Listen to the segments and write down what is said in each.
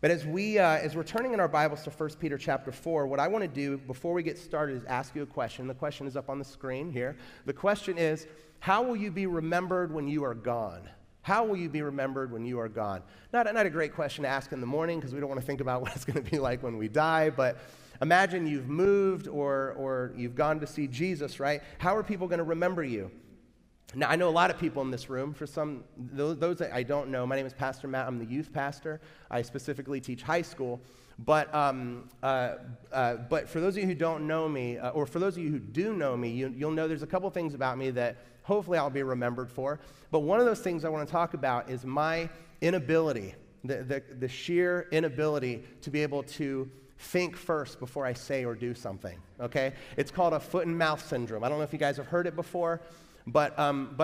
But as we're turning in our Bibles to 1 Peter chapter 4, what I want to do before we get started is ask you a question. The question is up on the screen here. The question is, how will you be remembered when you are gone? How will you be remembered when you are gone? Not a great question to ask in the morning because we don't want to think about what it's going to be like when we die, but imagine you've moved or you've gone to see Jesus, right? How are people going to remember you? Now, I know a lot of people in this room. For those that I don't know, my name is Pastor Matt. I'm the youth pastor. I specifically teach high school. But for those of you who don't know me, or for those of you who do know me, you'll know there's a couple things about me that hopefully I'll be remembered for. But one of those things I want to talk about is my inability, the sheer inability to be able to think first before I say or do something, okay? It's called a foot and mouth syndrome. I don't know if you guys have heard it before, but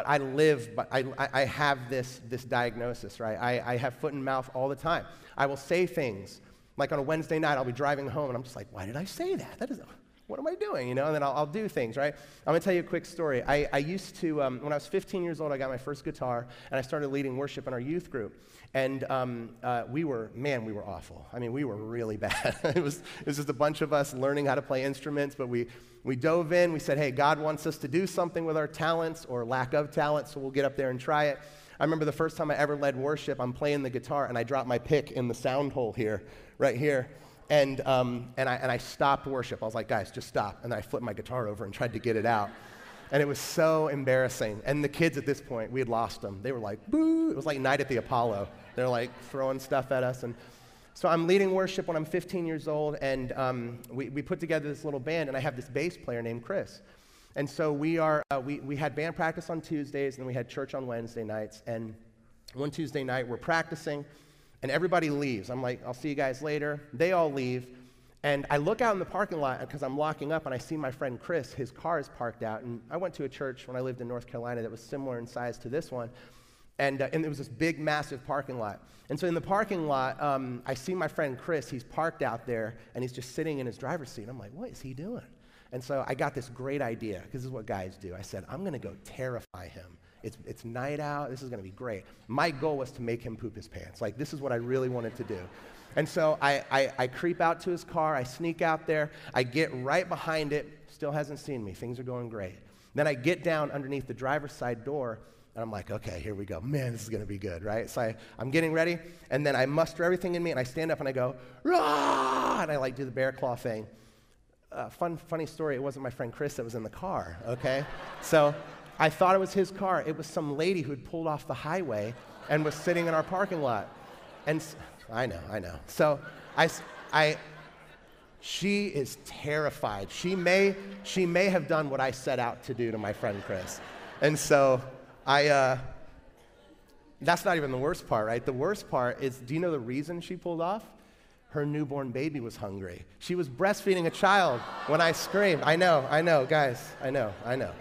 I have this diagnosis, right? I have foot and mouth all the time. I will say things, like on a Wednesday night, I'll be driving home, and I'm just like, why did I say that? What am I doing, And then I'll do things, right? I'm going to tell you a quick story. I used to, when I was 15 years old, I got my first guitar, and I started leading worship in our youth group. And we were awful. I mean, we were really bad. It was just a bunch of us learning how to play instruments, but we dove in. We said, hey, God wants us to do something with our talents or lack of talent, so we'll get up there and try it. I remember the first time I ever led worship, I'm playing the guitar, and I dropped my pick in the sound hole here, right here. And I stopped worship. I was like, guys, just stop. And then I flipped my guitar over and tried to get it out. And it was so embarrassing. And the kids at this point, we had lost them. They were like, boo. It was like Night at the Apollo. They're like throwing stuff at us. And so I'm leading worship when I'm 15 years old, and we put together this little band, and I have this bass player named Chris. And so we had band practice on Tuesdays, and then we had church on Wednesday nights. And one Tuesday night, we're practicing, and everybody leaves. I'm like, I'll see you guys later. They all leave. And I look out in the parking lot because I'm locking up, and I see my friend Chris. His car is parked out. And I went to a church when I lived in North Carolina that was similar in size to this one. And there was this big, massive parking lot. And so in the parking lot, I see my friend Chris. He's parked out there, and he's just sitting in his driver's seat. I'm like, what is he doing? And so I got this great idea, because this is what guys do. I said, I'm going to go terrify him. It's night out. This is going to be great. My goal was to make him poop his pants. Like, this is what I really wanted to do. And so I creep out to his car. I sneak out there. I get right behind it. Still hasn't seen me. Things are going great. Then I get down underneath the driver's side door, and I'm like, okay, here we go. Man, this is going to be good, right? So I'm getting ready, and then I muster everything in me, and I stand up, and I go, rah! And I, do the bear claw thing. Funny story, it wasn't my friend Chris that was in the car, okay? So I thought it was his car. It was some lady who had pulled off the highway and was sitting in our parking lot. And I know. So she is terrified. She may have done what I set out to do to my friend Chris. And so that's not even the worst part, right? The worst part is, do you know the reason she pulled off? Her newborn baby was hungry. She was breastfeeding a child when I screamed. I know, guys, I know.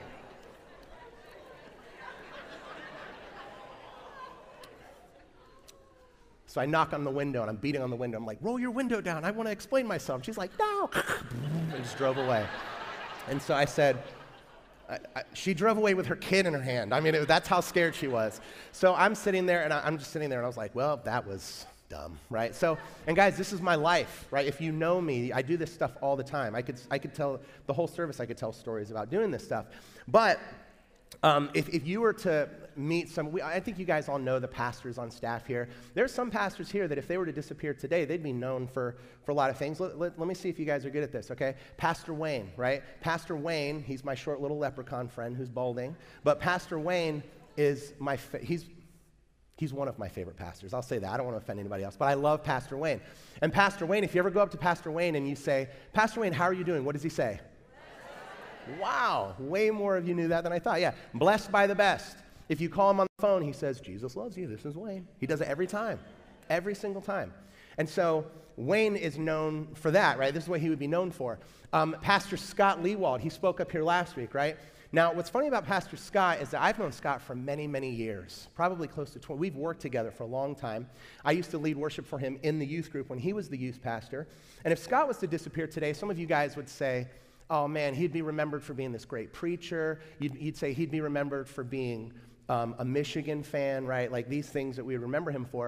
So I knock on the window, and I'm beating on the window. I'm like, roll your window down. I want to explain myself. She's like, no. And just drove away. And so I said, she drove away with her kid in her hand. I mean, that's how scared she was. So I'm sitting there, and I'm just sitting there, and I was like, well, that was dumb, right? So, and guys, this is my life, right? If you know me, I do this stuff all the time. I could tell the whole service, I could tell stories about doing this stuff. But if you were to meet I think you guys all know the pastors on staff here. There's some pastors here that if they were to disappear today, they'd be known for a lot of things. Let me see if you guys are good at this, okay? Pastor Wayne, right? Pastor Wayne, he's my short little leprechaun friend who's balding. But Pastor Wayne is he's one of my favorite pastors. I'll say that. I don't want to offend anybody else, but I love Pastor Wayne. And Pastor Wayne, if you ever go up to Pastor Wayne and you say, Pastor Wayne, how are you doing? What does he say? Wow, way more of you knew that than I thought. Yeah, blessed by the best. If you call him on the phone, he says, Jesus loves you. This is Wayne. He does it every time, every single time. And so Wayne is known for that, right? This is what he would be known for. Pastor Scott Lewald, he spoke up here last week, right? Now, what's funny about Pastor Scott is that I've known Scott for many, many years, probably close to 20. We've worked together for a long time. I used to lead worship for him in the youth group when he was the youth pastor. And if Scott was to disappear today, some of you guys would say, oh man, he'd be remembered for being this great preacher. You'd say he'd be remembered for being a Michigan fan, right? Like these things that we remember him for.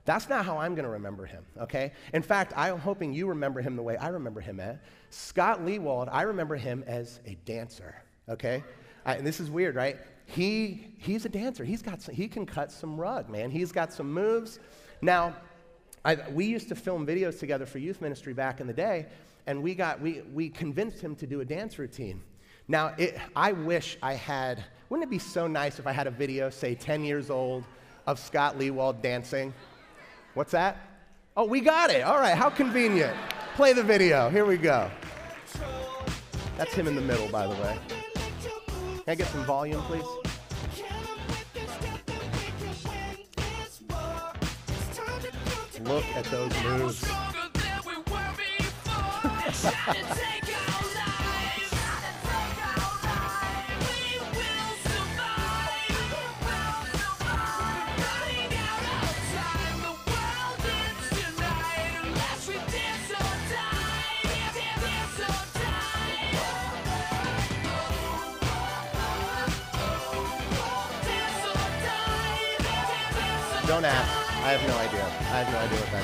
That's not how I'm going to remember him, okay? In fact, I'm hoping you remember him the way I remember him as. Scott Lewald, I remember him as a dancer, okay? And this is weird, right? He's a dancer. He can cut some rug, man. He's got some moves. Now, we used to film videos together for youth ministry back in the day, and we convinced him to do a dance routine. Now, I wish I had, wouldn't it be so nice if I had a video, say 10 years old, of Scott Lewald dancing? What's that? Oh, we got it. All right, how convenient. Play the video. Here we go. That's him in the middle, by the way. Can I get some volume, please? Look at those moves. Don't ask. I have no idea. I have no idea what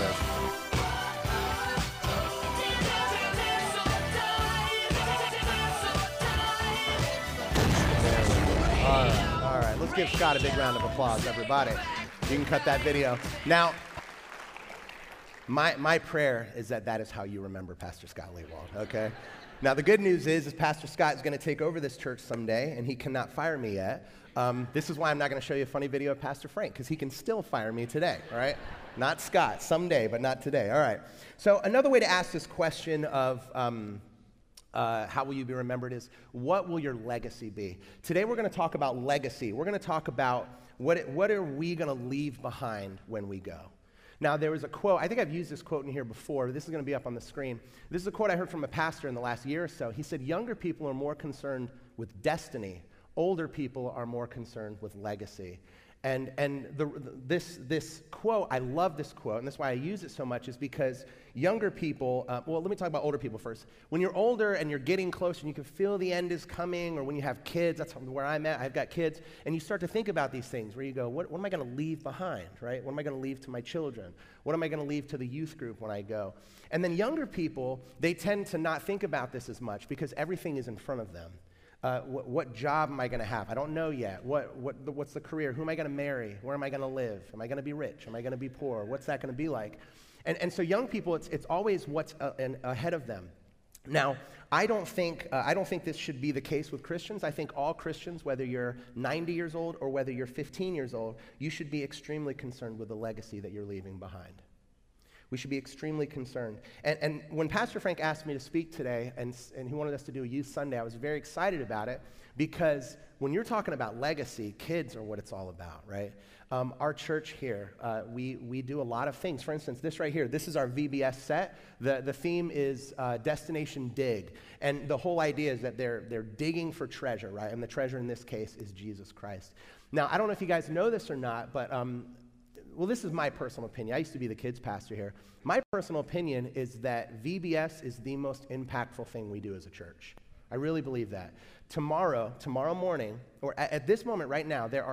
that is. All right. Let's give Scott a big round of applause, everybody. You can cut that video. Now, my prayer is that is how you remember Pastor Scott Lewald, okay? Now, the good news is Pastor Scott is going to take over this church someday, and he cannot fire me yet. This is why I'm not going to show you a funny video of Pastor Frank, because he can still fire me today, all right? Not Scott, someday, but not today, all right? So another way to ask this question of how will you be remembered is, what will your legacy be? Today we're going to talk about legacy. We're going to talk about what are we going to leave behind when we go. Now, there was a quote, I think I've used this quote in here before. This is going to be up on the screen. This is a quote I heard from a pastor in the last year or so. He said, younger people are more concerned with destiny. Older people are more concerned with legacy. And this quote, I love this quote, and that's why I use it so much, is because younger people, well, let me talk about older people first. When you're older and you're getting close and you can feel the end is coming, or when you have kids, that's where I'm at, I've got kids, and you start to think about these things where you go, what am I going to leave behind, right? What am I going to leave to my children? What am I going to leave to the youth group when I go? And then younger people, they tend to not think about this as much because everything is in front of them. What job am I going to have? I don't know yet. What's the career? Who am I going to marry? Where am I going to live? Am I going to be rich? Am I going to be poor? What's that going to be like? And so young people, it's always what's ahead of them. Now, I don't think this should be the case with Christians. I think all Christians, whether you're 90 years old or whether you're 15 years old, you should be extremely concerned with the legacy that you're leaving behind. We should be extremely concerned. And when Pastor Frank asked me to speak today, and he wanted us to do a Youth Sunday, I was very excited about it, because when you're talking about legacy, kids are what it's all about, right? Our church here, we do a lot of things. For instance, this right here, this is our VBS set. The theme is Destination Dig. And the whole idea is that they're digging for treasure, right? And the treasure in this case is Jesus Christ. Now, I don't know if you guys know this or not, but well, this is my personal opinion. I used to be the kids pastor here. My personal opinion is that VBS is the most impactful thing we do as a church. I really believe that. Tomorrow morning, or at this moment right now, there are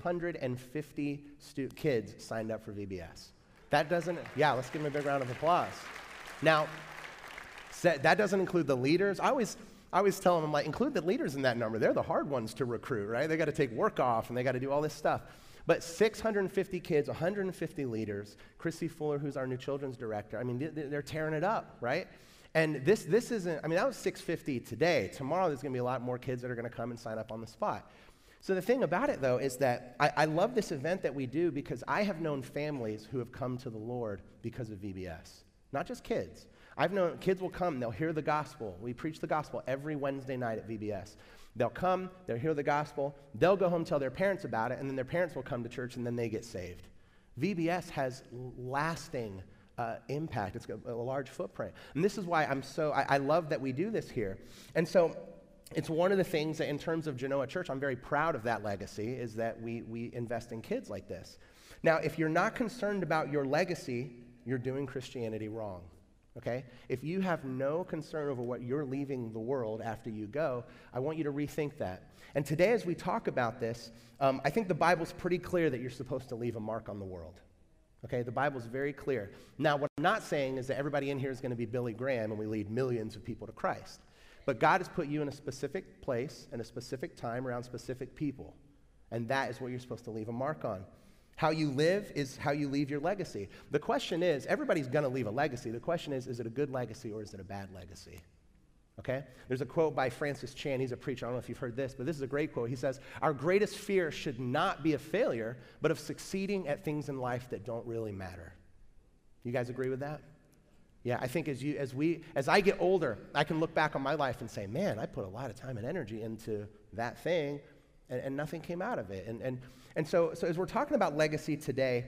650 kids signed up for VBS. That doesn't, let's give them a big round of applause. Now, that doesn't include the leaders. I always tell them, I'm like, include the leaders in that number. They're the hard ones to recruit, right? They got to take work off, and they got to do all this stuff. But 650 kids, 150 leaders, Chrissy Fuller, who's our new children's director, I mean, they're tearing it up, right? And this isn't, I mean, that was 650 today. Tomorrow there's going to be a lot more kids that are going to come and sign up on the spot. So the thing about it, though, is that I love this event that we do because I have known families who have come to the Lord because of VBS. Not just kids. I've known kids will come, they'll hear the gospel. We preach the gospel every Wednesday night at VBS. They'll come, they'll hear the gospel, they'll go home, tell their parents about it, and then their parents will come to church, and then they get saved. VBS has lasting impact. It's got a large footprint. And this is why I love that we do this here. And so it's one of the things that in terms of Genoa Church, I'm very proud of that legacy, is that we invest in kids like this. Now, if you're not concerned about your legacy, you're doing Christianity wrong. Okay? If you have no concern over what you're leaving the world after you go, I want you to rethink that. And today as we talk about this, I think the Bible's pretty clear that you're supposed to leave a mark on the world. Okay, the Bible's very clear. Now, what I'm not saying is that everybody in here is going to be Billy Graham and we lead millions of people to Christ. But God has put you in a specific place and a specific time around specific people. And that is what you're supposed to leave a mark on. How you live is how you leave your legacy. The question is, everybody's going to leave a legacy. The question is it a good legacy or is it a bad legacy? Okay? There's a quote by Francis Chan. He's a preacher. I don't know if you've heard this, but this is a great quote. He says, "Our greatest fear should not be of failure, but of succeeding at things in life that don't really matter." You guys agree with that? Yeah, I think as I get older, I can look back on my life and say, man, I put a lot of time and energy into that thing, and nothing came out of it. And so as we're talking about legacy today,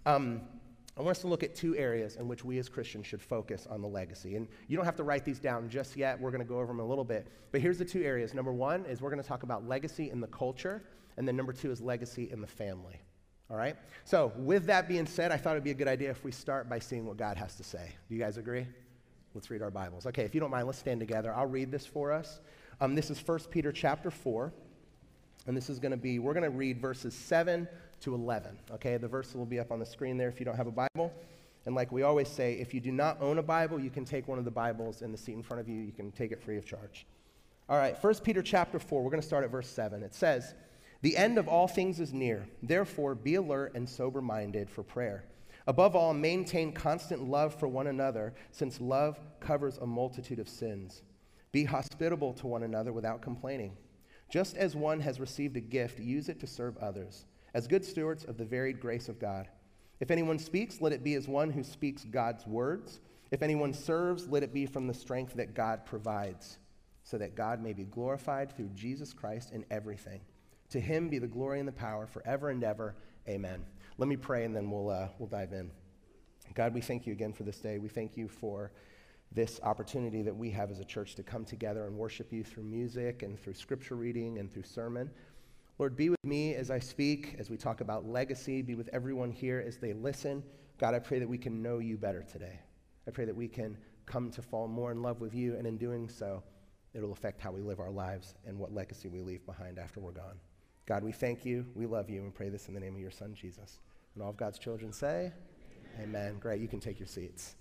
I want us to look at two areas in which we as Christians should focus on the legacy. And you don't have to write these down just yet. We're going to go over them a little bit. But here's the two areas. Number one is we're going to talk about legacy in the culture. And then number two is legacy in the family. All right? So with that being said, I thought it would be a good idea if we start by seeing what God has to say. Do you guys agree? Let's read our Bibles. Okay, if you don't mind, let's stand together. I'll read this for us. This is 1 Peter chapter 4. And this is going to be, we're going to read verses 7 to 11. Okay, the verse will be up on the screen there if you don't have a Bible. And like we always say, if you do not own a Bible, you can take one of the Bibles in the seat in front of you. You can take it free of charge. All right, 1 Peter chapter 4, we're going to start at verse 7. It says, "The end of all things is near. Therefore, be alert and sober-minded for prayer. Above all, maintain constant love for one another, since love covers a multitude of sins. Be hospitable to one another without complaining. Just as one has received a gift, use it to serve others, as good stewards of the varied grace of God. If anyone speaks, let it be as one who speaks God's words. If anyone serves, let it be from the strength that God provides, so that God may be glorified through Jesus Christ in everything. To him be the glory and the power forever and ever. Amen." Let me pray and then we'll dive in. God, we thank you again for this day. We thank you for this opportunity that we have as a church to come together and worship you through music and through scripture reading and through sermon. Lord, be with me as I speak, as we talk about legacy. Be with everyone here as they listen. God, I pray that we can know you better today. I pray that we can come to fall more in love with you, and in doing so, it'll affect how we live our lives and what legacy we leave behind after we're gone. God, we thank you, we love you, and pray this in the name of your Son, Jesus. And all of God's children say, Amen. Great, you can take your seats.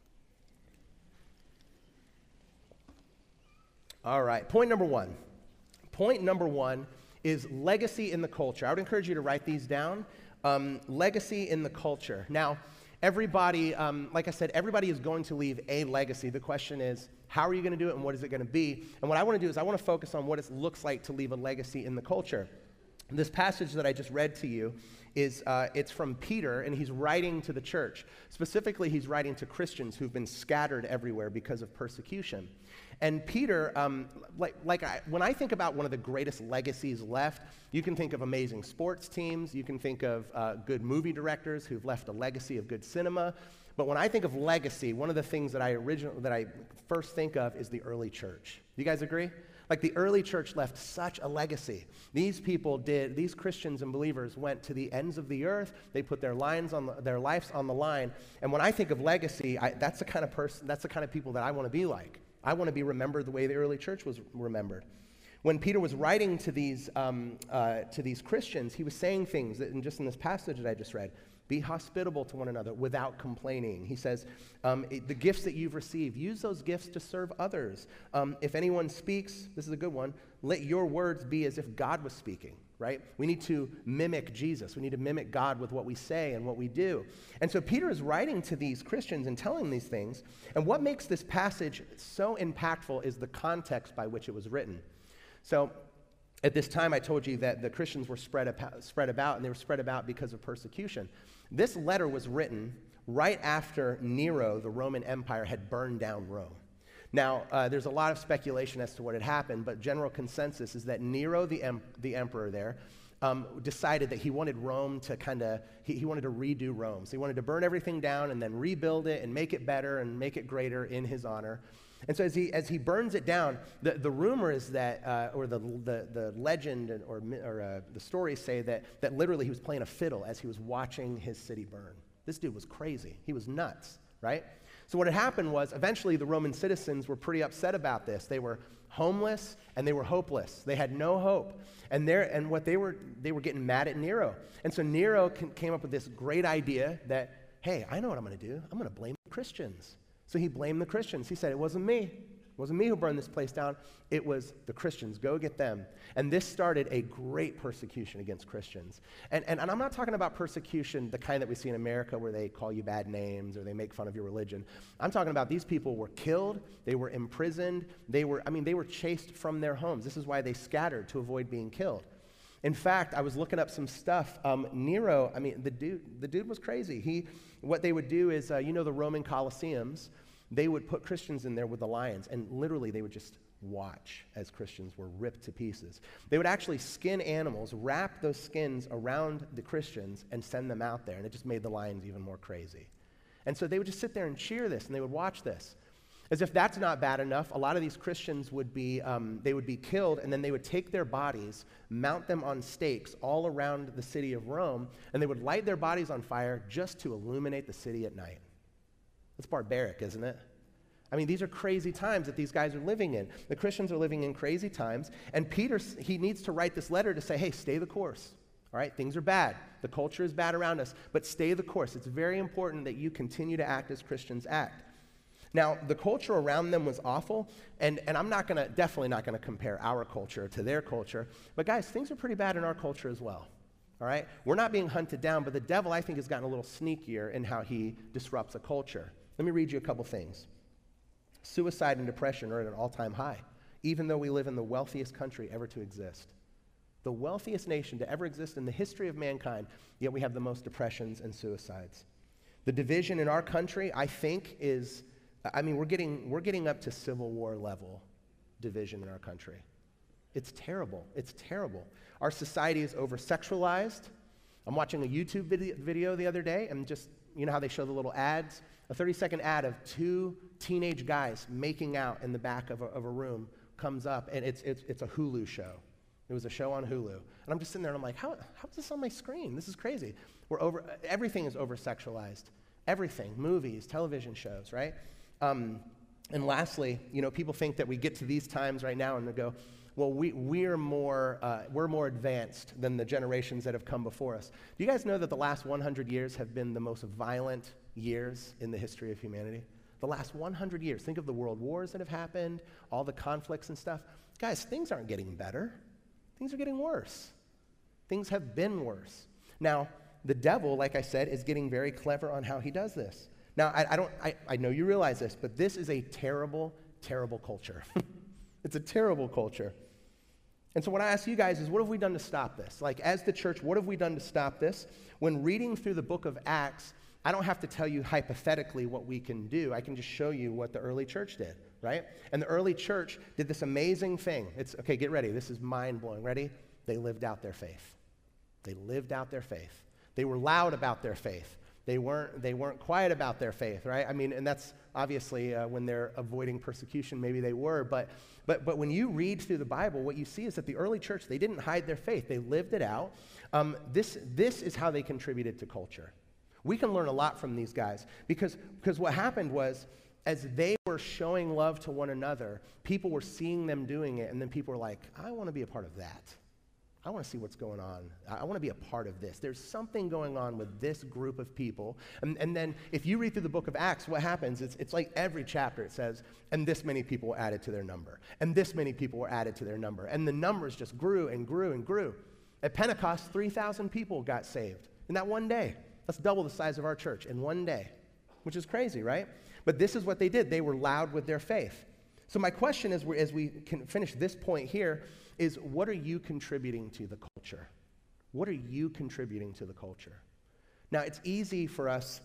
All right, point number one. Point number one is legacy in the culture. I would encourage you to write these down. Legacy in the culture. Now, everybody, like I said, everybody is going to leave a legacy. The question is, how are you going to do it and what is it going to be? And what I want to do is I want to focus on what it looks like to leave a legacy in the culture. This passage that I just read to you is it's from Peter, and he's writing to the church. Specifically, he's writing to Christians who've been scattered everywhere because of persecution. And Peter, when I think about one of the greatest legacies left, you can think of amazing sports teams, you can think of good movie directors who've left a legacy of good cinema. But when I think of legacy, one of the things that I first think of is the early church. Do you guys agree? Like the early church left such a legacy. These Christians and believers went to the ends of the earth. They put their lives on the line. And when I think of legacy, that's the kind of people that I want to be like. I want to be remembered the way the early church was remembered. When Peter was writing to these Christians, he was saying things that, just in this passage that I just read, be hospitable to one another without complaining. He says, the gifts that you've received, use those gifts to serve others. If anyone speaks, this is a good one, let your words be as if God was speaking, right? We need to mimic Jesus. We need to mimic God with what we say and what we do. And so Peter is writing to these Christians and telling these things. And what makes this passage so impactful is the context by which it was written. So at this time, I told you that the Christians were spread about, and they were spread about because of persecution. This letter was written right after Nero, the Roman Empire, had burned down Rome. Now, there's a lot of speculation as to what had happened, but general consensus is that Nero, the emperor there, decided that he wanted Rome to he wanted to redo Rome. So he wanted to burn everything down and then rebuild it and make it better and make it greater in his honor. And so as he burns it down, the rumor is that, or the legend or the stories say that literally he was playing a fiddle as he was watching his city burn. This dude was crazy. He was nuts, right? So what had happened was eventually the Roman citizens were pretty upset about this. They were homeless and they were hopeless. They had no hope. And they were getting mad at Nero. And so Nero came up with this great idea that hey, I know what I'm going to do. I'm going to blame the Christians. So he blamed the Christians. He said, it wasn't me. It wasn't me who burned this place down. It was the Christians. Go get them. And this started a great persecution against Christians. And I'm not talking about persecution, the kind that we see in America where they call you bad names or they make fun of your religion. I'm talking about these people were killed. They were imprisoned. They were chased from their homes. This is why they scattered to avoid being killed. In fact, I was looking up some stuff. Nero, the dude was crazy. What they would do is, the Roman Colosseums, they would put Christians in there with the lions, and literally they would just watch as Christians were ripped to pieces. They would actually skin animals, wrap those skins around the Christians, and send them out there, and it just made the lions even more crazy. And so they would just sit there and cheer this, and they would watch this. As if that's not bad enough, a lot of these Christians would be killed, and then they would take their bodies, mount them on stakes all around the city of Rome, and they would light their bodies on fire just to illuminate the city at night. That's barbaric, isn't it? These are crazy times that these guys are living in. The Christians are living in crazy times, and Peter, he needs to write this letter to say, hey, stay the course. All right, things are bad. The culture is bad around us, but stay the course. It's very important that you continue to act as Christians act. Now, the culture around them was awful, and I'm definitely not going to compare our culture to their culture, but guys, things are pretty bad in our culture as well. All right? We're not being hunted down, but the devil, I think, has gotten a little sneakier in how he disrupts a culture. Let me read you a couple things. Suicide and depression are at an all-time high, even though we live in the wealthiest country ever to exist. The wealthiest nation to ever exist in the history of mankind, yet we have the most depressions and suicides. The division in our country, I think, is, we're getting up to Civil War level division in our country. It's terrible. It's terrible. Our society is over-sexualized. I'm watching a YouTube video the other day, and just, how they show the little ads? A 30-second ad of two teenage guys making out in the back of a room comes up, and it's a Hulu show. It was a show on Hulu. And I'm just sitting there, and I'm like, how is this on my screen? This is crazy. Everything is over-sexualized. Everything, movies, television shows, right? And lastly, people think that we get to these times right now and they go, well, we're more advanced than the generations that have come before us. Do you guys know that the last 100 years have been the most violent years in the history of humanity? The last 100 years. Think of the world wars that have happened, all the conflicts and stuff. Guys, things aren't getting better. Things are getting worse. Things have been worse. Now, the devil, like I said, is getting very clever on how he does this. Now, I know you realize this, but this is a terrible, terrible culture. It's a terrible culture. And so what I ask you guys is, what have we done to stop this? Like, as the church, what have we done to stop this? When reading through the book of Acts, I don't have to tell you hypothetically what we can do. I can just show you what the early church did, right? And the early church did this amazing thing. Okay, get ready. This is mind-blowing. Ready? They lived out their faith. They lived out their faith. They were loud about their faith. They weren't quiet about their faith, right? And that's obviously when they're avoiding persecution, maybe they were. But when you read through the Bible, what you see is that the early church, they didn't hide their faith. They lived it out. This is how they contributed to culture. We can learn a lot from these guys because what happened was, as they were showing love to one another, people were seeing them doing it, and then people were like, I want to be a part of that. I want to see what's going on. I want to be a part of this. There's something going on with this group of people. And then if you read through the book of Acts, what happens is it's like every chapter it says, and this many people were added to their number. And this many people were added to their number. And the numbers just grew and grew and grew. At Pentecost, 3,000 people got saved in that one day. That's double the size of our church in one day, which is crazy, right? But this is what they did. They were loud with their faith. So my question is, as we can finish this point here, is what are you contributing to the culture? What are you contributing to the culture? Now, it's easy for us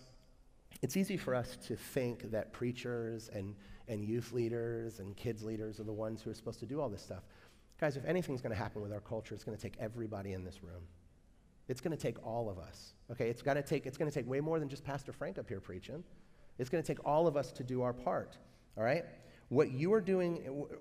to think that preachers and youth leaders and kids leaders are the ones who are supposed to do all this stuff. Guys, if anything's going to happen with our culture, it's going to take everybody in this room. It's going to take all of us. Okay, it's going to take way more than just Pastor Frank up here preaching. It's going to take all of us to do our part. All right? What are you doing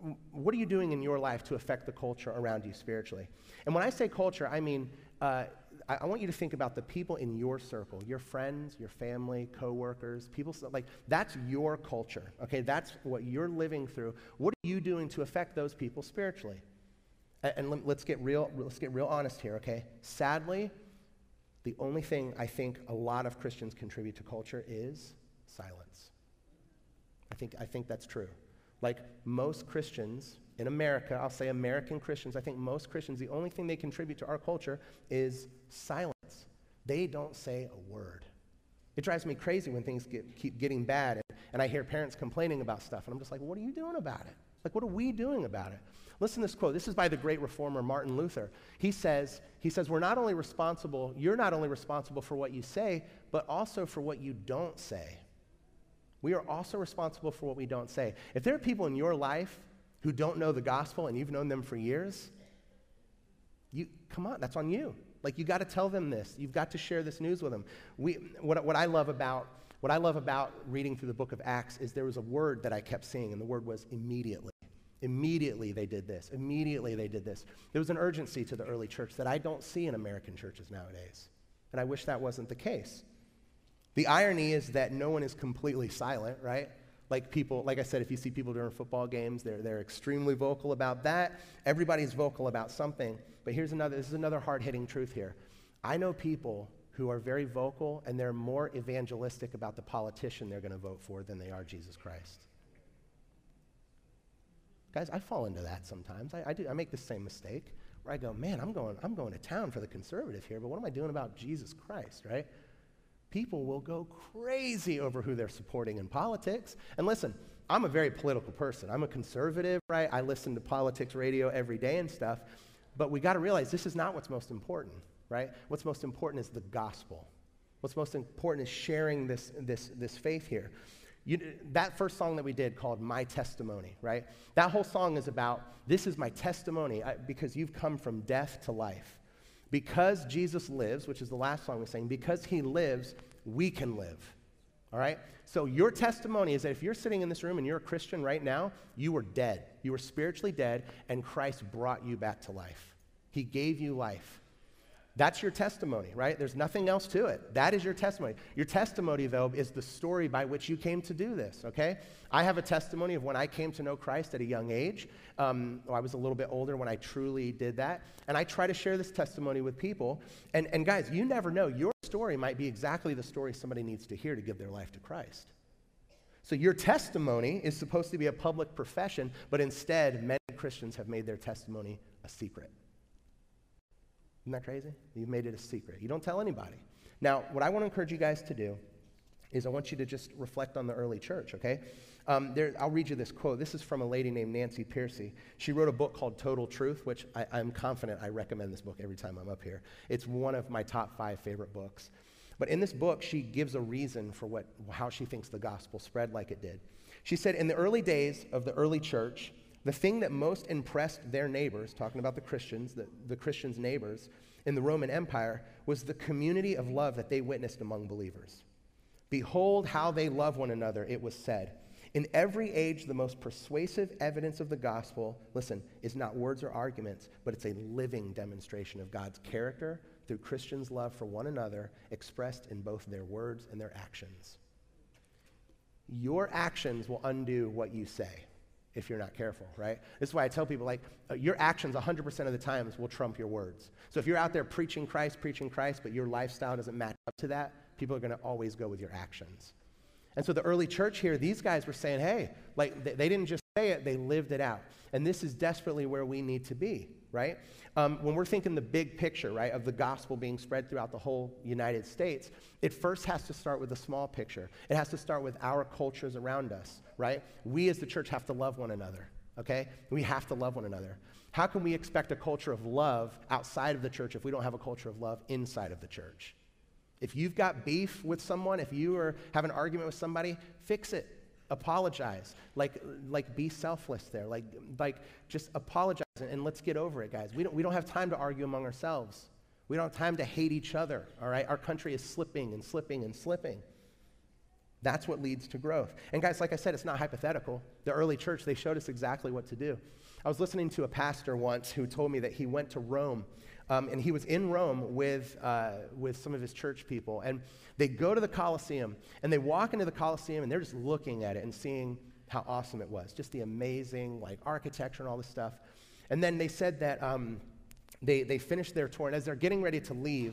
in your life to affect the culture around you spiritually? And when I say culture, I mean, I want you to think about the people in your circle, your friends, your family, coworkers, people, like, that's your culture, okay? That's what you're living through. What are you doing to affect those people spiritually? And let's get real honest here, okay? Sadly, The only thing I think a lot of Christians contribute to culture is silence. I think that's true. Like most Christians in America, I'll say American Christians, I think most Christians, the only thing they contribute to our culture is silence. They don't say a word. It drives me crazy when things keep getting bad, and I hear parents complaining about stuff, and I'm just like, what are you doing about it? Like, what are we doing about it? Listen to this quote. This is by the great reformer Martin Luther. He says, you're not only responsible for what you say, but also for what you don't say. We are also responsible for what we don't say. If there are people in your life who don't know the gospel and you've known them for years, come on, that's on you. Like, you got to tell them this. You've got to share this news with them. What I love about reading through the book of Acts is there was a word that I kept seeing, and the word was immediately. Immediately they did this. Immediately they did this. There was an urgency to the early church that I don't see in American churches nowadays. And I wish that wasn't the case. The irony is that no one is completely silent, right? Like I said, if you see people during football games, they're extremely vocal about that. Everybody's vocal about something. But this is another hard-hitting truth here. I know people who are very vocal, and they're more evangelistic about the politician they're going to vote for than they are Jesus Christ. Guys, I fall into that sometimes. I make the same mistake where I go, man, I'm going to town for the conservative here, but what am I doing about Jesus Christ, right? People will go crazy over who they're supporting in politics. And listen, I'm a very political person. I'm a conservative, right? I listen to politics radio every day and stuff. But we got to realize this is not what's most important, right? What's most important is the gospel. What's most important is sharing this faith here. That first song that we did called My Testimony, right? That whole song is about, this is my testimony because you've come from death to life. Because Jesus lives, which is the last song we're saying, because he lives, we can live, all right? So your testimony is that if you're sitting in this room and you're a Christian right now, you were dead. You were spiritually dead, and Christ brought you back to life. He gave you life. That's your testimony, right? There's nothing else to it. That is your testimony. Your testimony, though, is the story by which you came to do this, okay? I have a testimony of when I came to know Christ at a young age. I was a little bit older when I truly did that. And I try to share this testimony with people. And guys, you never know. Your story might be exactly the story somebody needs to hear to give their life to Christ. So your testimony is supposed to be a public profession, but instead, many Christians have made their testimony a secret. Isn't that crazy? You've made it a secret. You don't tell anybody. Now, what I want to encourage you guys to do is I want you to just reflect on the early church, okay? I'll read you this quote. This is from a lady named Nancy Pearcey. She wrote a book called Total Truth, which I'm confident I recommend this book every time I'm up here. It's one of my top 5 favorite books. But in this book, she gives a reason for how she thinks the gospel spread like it did. She said, in the early days of the early church, the thing that most impressed their neighbors, talking about the Christians, the Christians' neighbors in the Roman Empire, was the community of love that they witnessed among believers. Behold how they love one another, it was said. In every age, the most persuasive evidence of the gospel, listen, is not words or arguments, but it's a living demonstration of God's character through Christians' love for one another, expressed in both their words and their actions. Your actions will undo what you say if you're not careful, right? This is why I tell people, your actions 100% of the times will trump your words. So if you're out there preaching Christ, but your lifestyle doesn't match up to that, people are going to always go with your actions. And so the early church here, these guys were saying, hey, they didn't just say it, they lived it out. And this is desperately where we need to be, right? When we're thinking the big picture, right, of the gospel being spread throughout the whole United States, it first has to start with a small picture. It has to start with our cultures around us, right? We as the church have to love one another, okay? We have to love one another. How can we expect a culture of love outside of the church if we don't have a culture of love inside of the church? If you've got beef with someone, if you have an argument with somebody, fix it. Apologize. Be selfless there. Just apologize and let's get over it, guys. We don't have time to argue among ourselves. We don't have time to hate each other, all right? Our country is slipping and slipping and slipping. That's what leads to growth. And guys, like I said, it's not hypothetical. The early church, they showed us exactly what to do. I was listening to a pastor once who told me that he went to Rome, and he was in Rome with some of his church people. And they go to the Colosseum, and they walk into the Colosseum, and they're just looking at it and seeing how awesome it was, just the amazing architecture and all this stuff. And then they said that they finished their tour, and as they're getting ready to leave,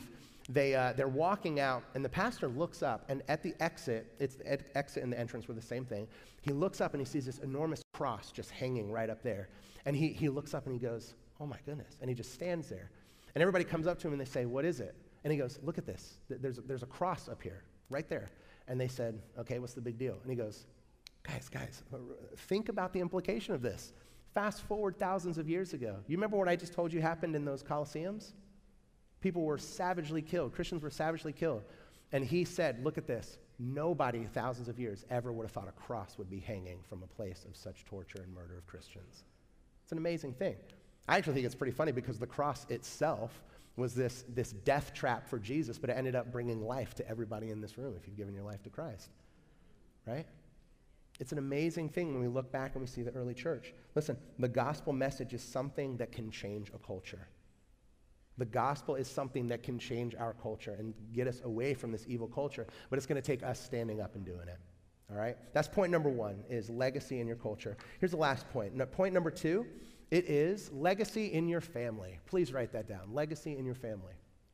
They're walking out, and the pastor looks up, and at the exit, it's the exit and the entrance were the same thing. He looks up and he sees this enormous cross just hanging right up there. And he looks up and he goes, oh my goodness. And he just stands there. And everybody comes up to him and they say, what is it? And he goes, look at this. There's a cross up here, right there. And they said, okay, what's the big deal? And he goes, guys, think about the implication of this. Fast forward thousands of years ago. You remember what I just told you happened in those Colosseums? People were savagely killed. Christians were savagely killed. And he said, look at this. Nobody thousands of years ever would have thought a cross would be hanging from a place of such torture and murder of Christians. It's an amazing thing. I actually think it's pretty funny because the cross itself was this death trap for Jesus, but it ended up bringing life to everybody in this room if you've given your life to Christ, right? It's an amazing thing when we look back and we see the early church. Listen, the gospel message is something that can change a culture. The gospel is something that can change our culture and get us away from this evil culture, but it's going to take us standing up and doing it, all right? That's point number one, is legacy in your culture. Here's the last point. Point number two, it is legacy in your family. Please write that down, legacy in your family.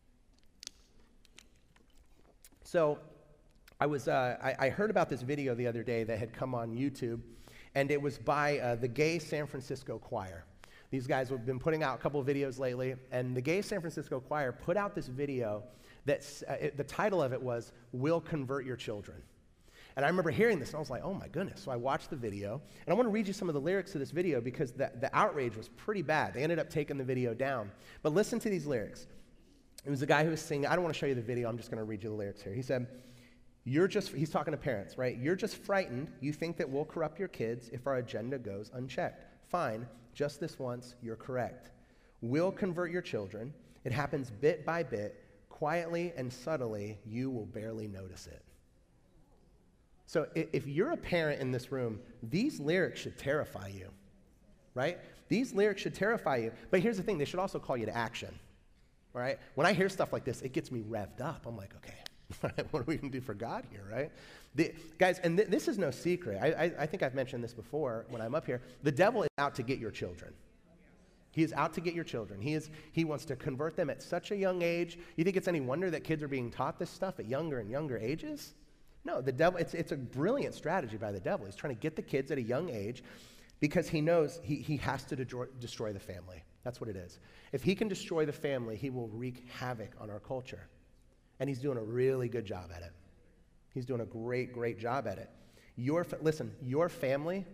So I heard about this video the other day that had come on YouTube, and it was by the Gay San Francisco Choir. These guys have been putting out a couple of videos lately, and the Gay San Francisco Choir put out this video that's, the title of it was, We'll Convert Your Children. And I remember hearing this, and I was like, oh my goodness. So I watched the video, and I want to read you some of the lyrics of this video because the outrage was pretty bad. They ended up taking the video down. But listen to these lyrics. It was a guy who was singing. I don't want to show you the video. I'm just going to read you the lyrics here. He said, he's talking to parents, right? You're just frightened. You think that we'll corrupt your kids if our agenda goes unchecked. Fine. Just this once, you're correct. We'll convert your children. It happens bit by bit, quietly and subtly. You will barely notice it. So if you're a parent in this room, these lyrics should terrify you, right? These lyrics should terrify you. But here's the thing, they should also call you to action, all right? When I hear stuff like this, it gets me revved up. I'm like, okay, what are we going to do for God here, right? Guys, and this is no secret. I think I've mentioned this before when I'm up here. The devil is out to get your children. He is out to get your children. He wants to convert them at such a young age. You think it's any wonder that kids are being taught this stuff at younger and younger ages? No, the devil, it's a brilliant strategy by the devil. He's trying to get the kids at a young age because he knows he has to destroy the family. That's what it is. If he can destroy the family, he will wreak havoc on our culture. And he's doing a really good job at it. He's doing a great job at it. Listen, your family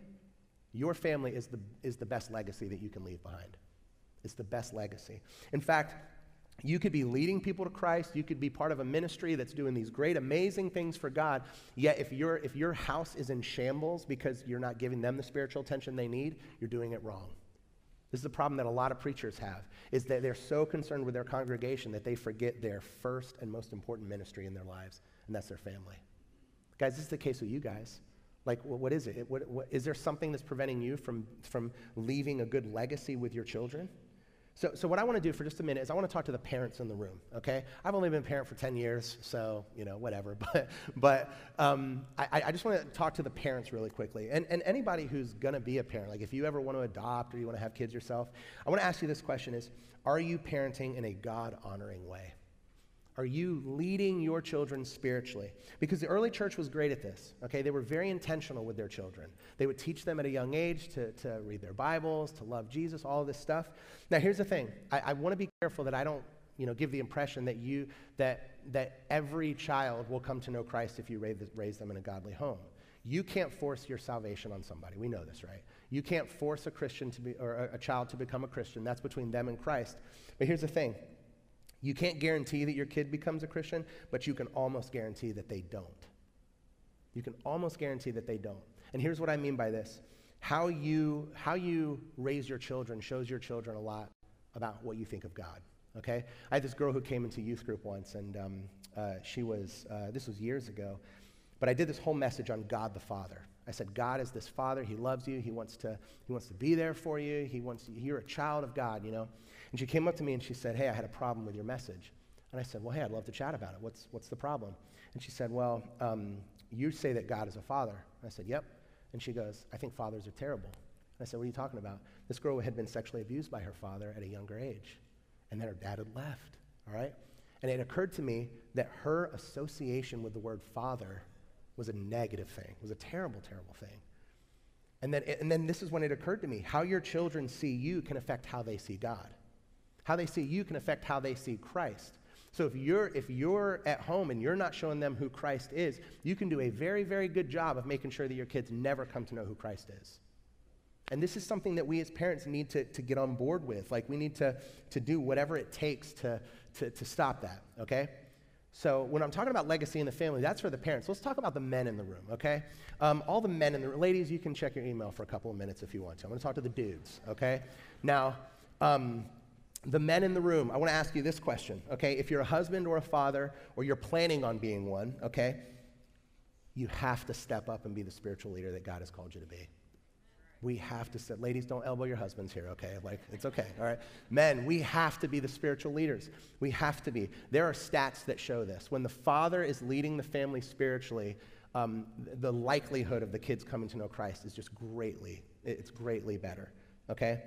is the best legacy that you can leave behind. It's the best legacy. In fact, you could be leading people to Christ. You could be part of a ministry that's doing these great, amazing things for God. Yet if your house is in shambles because you're not giving them the spiritual attention they need, you're doing it wrong. This is the problem that a lot of preachers have, is that they're so concerned with their congregation that they forget their first and most important ministry in their lives, and that's their family. Guys, this is the case with you guys. Like, what is it? Is there something that's preventing you from leaving a good legacy with your children? So what I want to do for just a minute is I want to talk to the parents in the room, okay? I've only been a parent for 10 years, so, whatever. But I just want to talk to the parents really quickly. And anybody who's going to be a parent, like if you ever want to adopt or you want to have kids yourself, I want to ask you this question is, are you parenting in a God-honoring way? Are you leading your children spiritually? Because the early church was great at this, okay? They were very intentional with their children. They would teach them at a young age to read their Bibles, to love Jesus, all of this stuff. Now, here's the thing. I want to be careful that I don't, give the impression that every child will come to know Christ if you raise them in a godly home. You can't force your salvation on somebody. We know this, right? You can't force a Christian or a child to become a Christian. That's between them and Christ. But here's the thing. You can't guarantee that your kid becomes a Christian, but you can almost guarantee that they don't. You can almost guarantee that they don't. And here's what I mean by this. How you raise your children shows your children a lot about what you think of God, okay? I had this girl who came into youth group once, and this was years ago, but I did this whole message on God the Father. I said, God is this Father. He loves you. He wants to be there for you. You're a child of God, And she came up to me and she said, hey, I had a problem with your message. And I said, well, hey, I'd love to chat about it. What's the problem? And she said, well, you say that God is a father. And I said, yep. And she goes, I think fathers are terrible. And I said, what are you talking about? This girl had been sexually abused by her father at a younger age. And then her dad had left, all right? And it occurred to me that her association with the word father was a negative thing, was a terrible, terrible thing. And then this is when it occurred to me, how your children see you can affect how they see God. How they see you can affect how they see Christ. So if you're at home and you're not showing them who Christ is, you can do a very, very good job of making sure that your kids never come to know who Christ is. And this is something that we as parents need to get on board with. Like, we need to do whatever it takes to stop that, okay? So when I'm talking about legacy in the family, that's for the parents. Let's talk about the men in the room, okay? All the men in the room. Ladies, you can check your email for a couple of minutes if you want to. I'm going to talk to the dudes, okay? Now, the men in the room, I want to ask you this question, okay? If you're a husband or a father, or you're planning on being one, okay, you have to step up and be the spiritual leader that God has called you to be. We have to sit. Ladies, don't elbow your husbands here, okay? Like, it's okay, all right? Men, we have to be the spiritual leaders. We have to be. There are stats that show this. When the father is leading the family spiritually, the likelihood of the kids coming to know Christ is just it's greatly better, okay?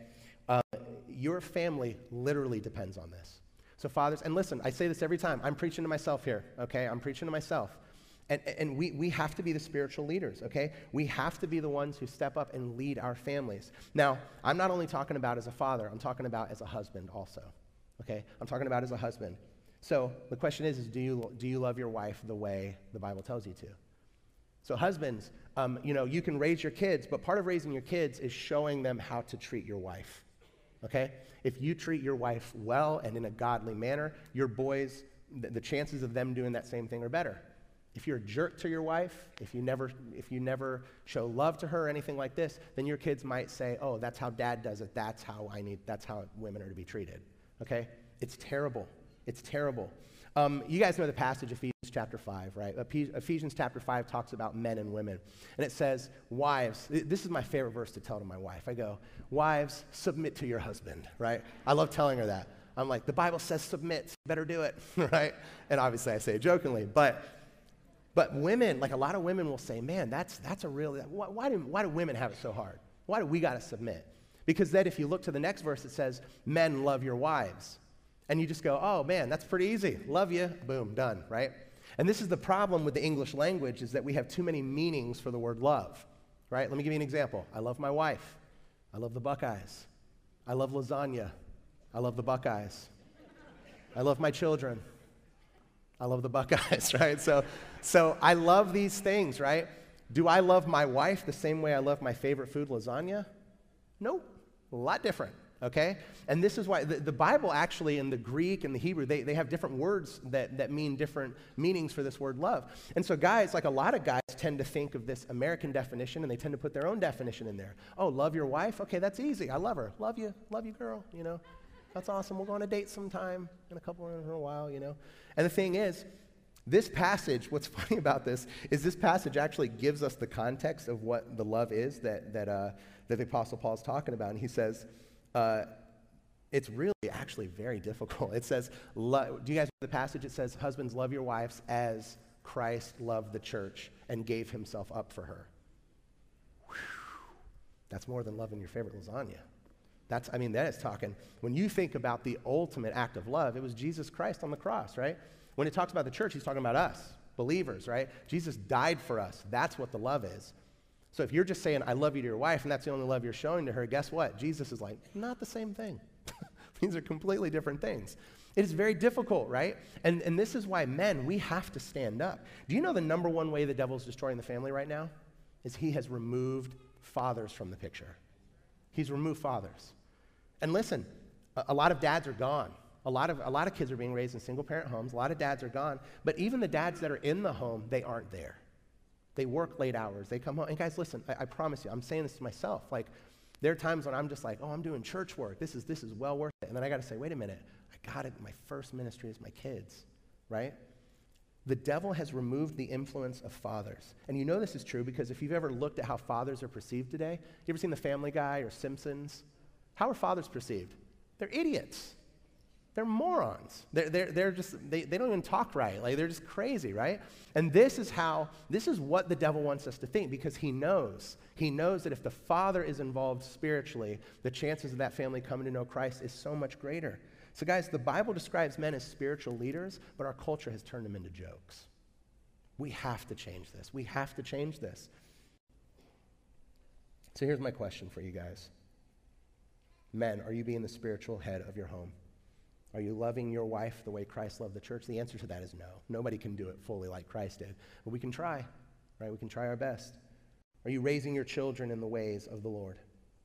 Your family literally depends on this. So fathers, and listen, I say this every time. I'm preaching to myself here, okay? I'm preaching to myself. And we have to be the spiritual leaders, okay? We have to be the ones who step up and lead our families. Now, I'm not only talking about as a father, I'm talking about as a husband also, okay? I'm talking about as a husband. So the question is do you love your wife the way the Bible tells you to? So husbands, you can raise your kids, but part of raising your kids is showing them how to treat your wife, okay? If you treat your wife well and in a godly manner, your boys, the chances of them doing that same thing are better. If you're a jerk to your wife, if you never show love to her or anything like this, then your kids might say, oh, that's how dad does it. That's how women are to be treated. Okay? It's terrible. It's terrible. You guys know the passage, Ephesians chapter 5, right? Ephesians chapter 5 talks about men and women. And it says, wives, this is my favorite verse to tell to my wife. I go, wives, submit to your husband, right? I love telling her that. I'm like, the Bible says submit, so you better do it, right? And obviously I say it jokingly, But women, like a lot of women will say, man, that's a real, why do women have it so hard? Why do we got to submit? Because then if you look to the next verse, it says, men, love your wives. And you just go, oh man, that's pretty easy. Love you, boom, done, right? And this is the problem with the English language, is that we have too many meanings for the word love, right? Let me give you an example. I love my wife. I love the Buckeyes. I love lasagna. I love the Buckeyes. I love my children. I love the Buckeyes, right? So I love these things, right? Do I love my wife the same way I love my favorite food, lasagna? Nope, a lot different, okay? And this is why the Bible actually, in the Greek and the Hebrew, they have different words that mean different meanings for this word love. And so guys, like a lot of guys tend to think of this American definition, and they tend to put their own definition in there. Oh, love your wife? Okay, that's easy. I love her. Love you, girl, That's awesome. We'll go on a date sometime in a while, And the thing is, this passage, what's funny about this is this passage actually gives us the context of what the love is that the Apostle Paul is talking about. And he says, it's really actually very difficult. It says, do you guys know the passage? It says, husbands, love your wives as Christ loved the church and gave himself up for her. Whew. That's more than loving your favorite lasagna. That is talking, when you think about the ultimate act of love, it was Jesus Christ on the cross, right? When it talks about the church, he's talking about us, believers, right? Jesus died for us. That's what the love is. So if you're just saying, I love you to your wife, and that's the only love you're showing to her, guess what? Jesus is like, not the same thing. These are completely different things. It is very difficult, right? And this is why men, we have to stand up. Do you know the number one way the devil's destroying the family right now? Is he has removed fathers from the picture. He's removed fathers. And listen, a lot of dads are gone. A lot of kids are being raised in single-parent homes. A lot of dads are gone. But even the dads that are in the home, they aren't there. They work late hours. They come home. And guys, listen, I promise you, I'm saying this to myself. Like, there are times when I'm just like, oh, I'm doing church work. This is well worth it. And then I got to say, wait a minute. I got it. My first ministry is my kids, right? The devil has removed the influence of fathers. And you know this is true because if you've ever looked at how fathers are perceived today, you ever seen The Family Guy or Simpsons? How are fathers perceived? They're idiots. They're morons. They're just, they don't even talk right. Like, they're just crazy, right? And this is what the devil wants us to think, because he knows that if the father is involved spiritually, the chances of that family coming to know Christ is so much greater. So guys, the Bible describes men as spiritual leaders, but our culture has turned them into jokes. We have to change this. We have to change this. So here's my question for you guys. Men, are you being the spiritual head of your home? Are you loving your wife the way Christ loved the church? The answer to that is no. Nobody can do it fully like Christ did. But we can try, right? We can try our best. Are you raising your children in the ways of the Lord?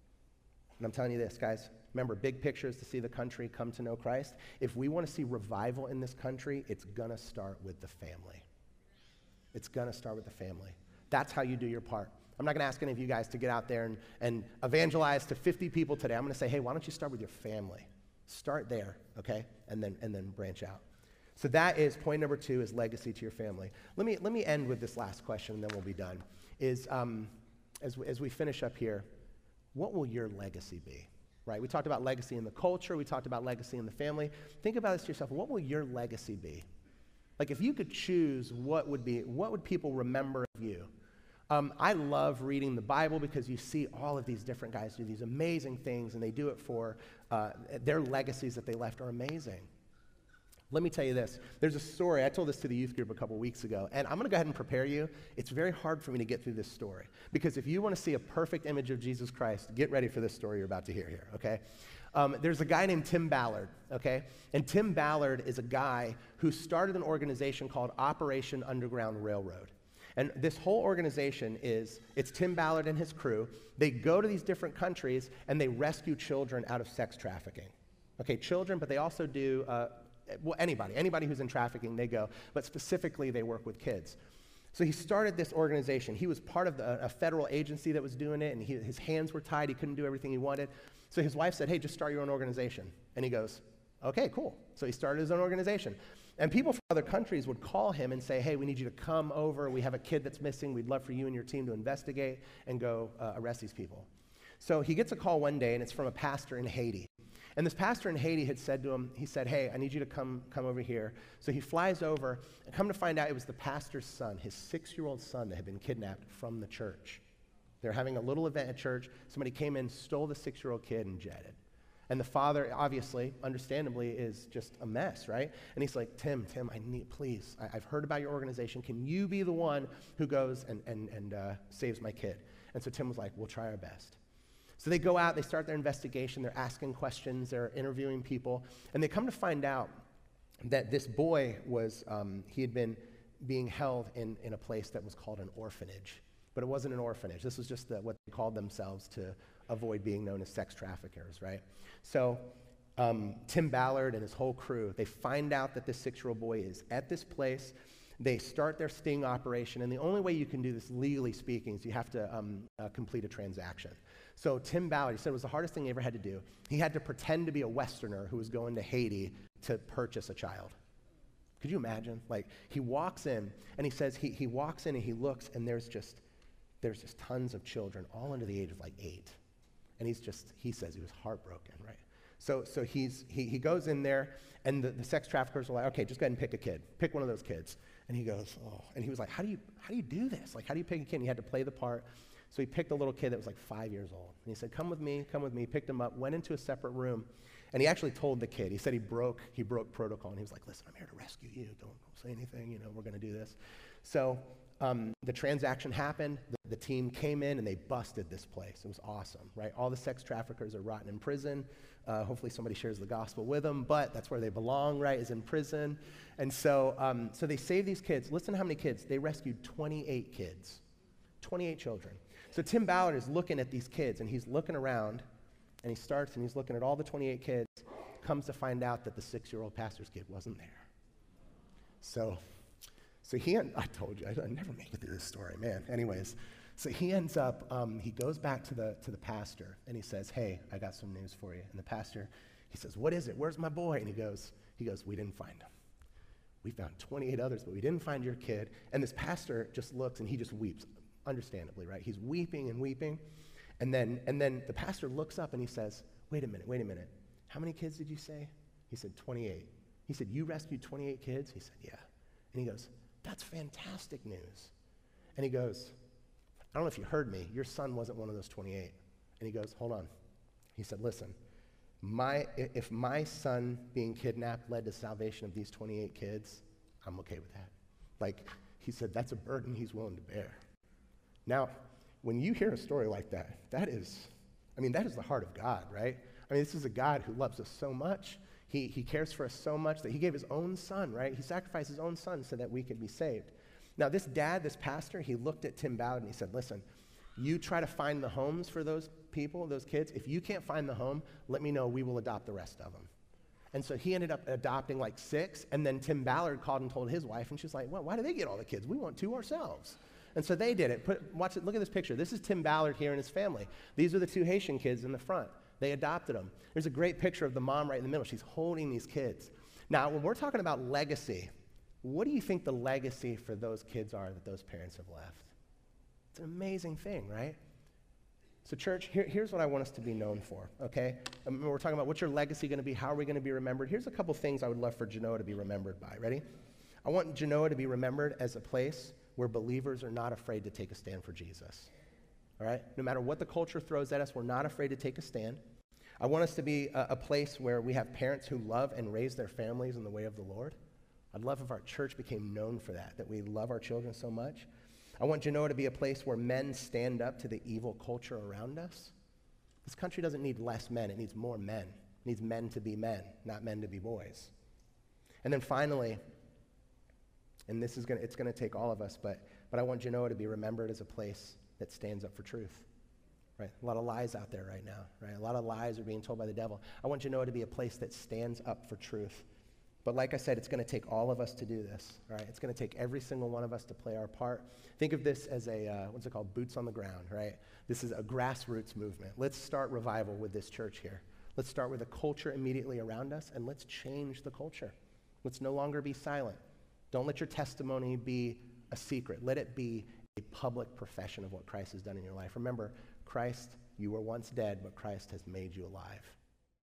And I'm telling you this, guys. Remember, big picture is to see the country come to know Christ. If we want to see revival in this country, it's going to start with the family. It's going to start with the family. That's how you do your part. I'm not going to ask any of you guys to get out there and evangelize to 50 people today. I'm going to say, hey, why don't you start with your family? Start there, okay? And then branch out. So that is point number 2, is legacy to your family. Let me end with this last question, and then we'll be done. Is as we finish up here, what will your legacy be? Right? We talked about legacy in the culture. We talked about legacy in the family. Think about this to yourself. What will your legacy be? Like, if you could choose, what would people remember of you? I love reading the Bible because you see all of these different guys do these amazing things, and they do it for their legacies that they left are amazing. Let me tell you this. There's a story. I told this to the youth group a couple weeks ago, and I'm going to go ahead and prepare you. It's very hard for me to get through this story because if you want to see a perfect image of Jesus Christ, get ready for this story you're about to hear here, okay? There's a guy named Tim Ballard, okay? And Tim Ballard is a guy who started an organization called Operation Underground Railroad. And this whole organization it's Tim Ballard and his crew. They go to these different countries and they rescue children out of sex trafficking. Okay, children, but they also do, anybody who's in trafficking, they go. But specifically, they work with kids. So he started this organization. He was part of a federal agency that was doing it, and his hands were tied. He couldn't do everything he wanted. So his wife said, hey, just start your own organization. And he goes, okay, cool. So he started his own organization. And people from other countries would call him and say, hey, we need you to come over. We have a kid that's missing. We'd love for you and your team to investigate and go arrest these people. So he gets a call one day, and it's from a pastor in Haiti. And this pastor in Haiti had said to him, he said, hey, I need you to come over here. So he flies over, and come to find out it was the pastor's son, his 6-year-old son that had been kidnapped from the church. They're having a little event at church. Somebody came in, stole the 6-year-old kid, and jetted. And the father, obviously, understandably, is just a mess, right? And he's like, Tim, please, I've heard about your organization. Can you be the one who goes and saves my kid? And so Tim was like, we'll try our best. So they go out, they start their investigation, they're asking questions, they're interviewing people, and they come to find out that this boy was, he had been being held in a place that was called an orphanage. But it wasn't an orphanage. This was just what they called themselves to avoid being known as sex traffickers, right? So Tim Ballard and his whole crew, they find out that this 6-year-old boy is at this place. They start their sting operation, and the only way you can do this, legally speaking, is you have to complete a transaction. So Tim Ballard, he said it was the hardest thing he ever had to do. He had to pretend to be a Westerner who was going to Haiti to purchase a child. Could you imagine? Like, he walks in, and he says he walks in and he looks, and there's just tons of children, all under the age of like 8. And he says he was heartbroken, right? So he goes in there, and the sex traffickers are like, okay, just go ahead and pick a kid. Pick one of those kids. And he goes, oh. And he was like, how do you do this? Like, how do you pick a kid? And he had to play the part. So he picked a little kid that was like 5 years old. And he said, come with me. He picked him up, went into a separate room, and he actually told the kid, he said he broke protocol. And he was like, listen, I'm here to rescue you. Don't say anything, we're going to do this. So the transaction happened. The team came in, and they busted this place. It was awesome, right? All the sex traffickers are rotting in prison. Hopefully somebody shares the gospel with them, but that's where they belong, right, is in prison. And so they saved these kids. Listen to how many kids. They rescued 28 kids, 28 children. So Tim Ballard is looking at these kids, and he's looking around, and he's looking at all the 28 kids, comes to find out that the 6-year-old pastor's kid wasn't there. So I told you, I never make it through this story, man. Anyways, so he ends up, he goes back to the pastor, and he says, hey, I got some news for you. And the pastor, he says, what is it? Where's my boy? And he goes, we didn't find him. We found 28 others, but we didn't find your kid. And this pastor just looks, and he just weeps, understandably, right? He's weeping and weeping. And then the pastor looks up, and he says, wait a minute. How many kids did you say? He said, 28. He said, you rescued 28 kids? He said, yeah. And he goes, that's fantastic news. And he goes, I don't know if you heard me. Your son wasn't one of those 28. And he goes, hold on. He said, listen, if my son being kidnapped led to salvation of these 28 kids, I'm okay with that. Like, he said, that's a burden he's willing to bear. Now, when you hear a story like that, that is the heart of God, right? I mean, this is a God who loves us so much. He cares for us so much that he gave his own son, right? He sacrificed his own son so that we could be saved. Now, this dad, this pastor, he looked at Tim Ballard and he said, listen, you try to find the homes for those people, those kids. If you can't find the home, let me know. We will adopt the rest of them. And so he ended up adopting like 6, and then Tim Ballard called and told his wife, and she's like, well, why do they get all the kids? We want 2 ourselves. And so they did it. Watch it. Look at this picture. This is Tim Ballard here and his family. These are the 2 Haitian kids in the front. They adopted them. There's a great picture of the mom right in the middle. She's holding these kids. Now, when we're talking about legacy, what do you think the legacy for those kids are that those parents have left? It's an amazing thing, right? So church, here's what I want us to be known for, okay? We're talking about what's your legacy going to be, how are we going to be remembered. Here's a couple things I would love for Genoa to be remembered by. Ready? I want Genoa to be remembered as a place where believers are not afraid to take a stand for Jesus, all right? No matter what the culture throws at us, we're not afraid to take a stand. I want us to be a place where we have parents who love and raise their families in the way of the Lord. I'd love if our church became known for that we love our children so much. I want Genoa to be a place where men stand up to the evil culture around us. This country doesn't need less men. It needs more men. It needs men to be men, not men to be boys. And then finally, and it's going to take all of us, but I want Genoa to be remembered as a place that stands up for truth. Right? A lot of lies out there right now. Right? A lot of lies are being told by the devil. I want Genoa to be a place that stands up for truth. But like I said, it's going to take all of us to do this, right? It's going to take every single one of us to play our part. Think of this as what's it called? Boots on the ground, right? This is a grassroots movement. Let's start revival with this church here. Let's start with the culture immediately around us, and let's change the culture. Let's no longer be silent. Don't let your testimony be a secret. Let it be a public profession of what Christ has done in your life. Remember, Christ, you were once dead, but Christ has made you alive.